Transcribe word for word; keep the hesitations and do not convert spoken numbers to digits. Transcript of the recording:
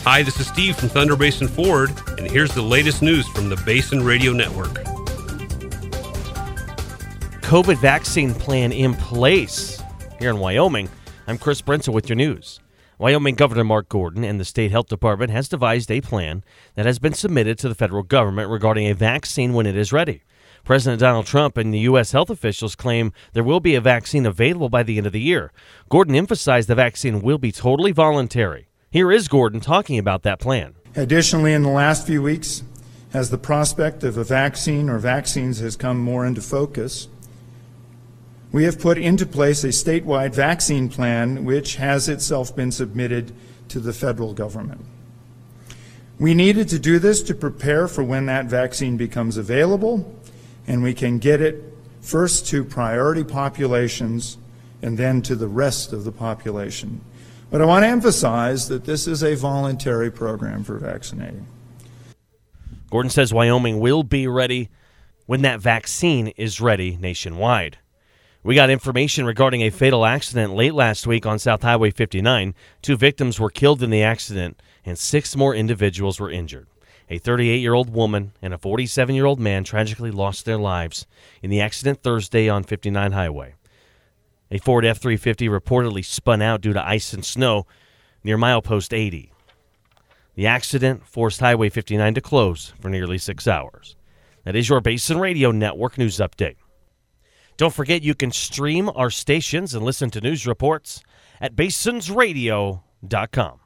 Hi, this is Steve from Thunder Basin Ford, and here's the latest news from the Basin Radio Network. COVID vaccine plan in place. Here in Wyoming, I'm Chris Brentsel with your news. Wyoming Governor Mark Gordon and the state health department has devised a plan that has been submitted to the federal government regarding a vaccine when it is ready. President Donald Trump and the U S health officials claim there will be a vaccine available by the end of the year. Gordon emphasized the vaccine will be totally voluntary. Here is Gordon talking about that plan. Additionally, in the last few weeks, as the prospect of a vaccine or vaccines has come more into focus, we have put into place a statewide vaccine plan which has itself been submitted to the federal government. We needed to do this to prepare for when that vaccine becomes available, and we can get it first to priority populations and then to the rest of the population. But I want to emphasize that this is a voluntary program for vaccinating. Gordon says Wyoming will be ready when that vaccine is ready nationwide. We got information regarding a fatal accident late last week on South Highway fifty-nine. Two victims were killed in the accident, and six more individuals were injured. A thirty-eight-year-old woman and a forty-seven-year-old man tragically lost their lives in the accident Thursday on fifty-nine Highway. A Ford F three fifty reportedly spun out due to ice and snow near milepost eighty. The accident forced Highway fifty-nine to close for nearly six hours. That is your Basin Radio Network news update. Don't forget you can stream our stations and listen to news reports at basins radio dot com.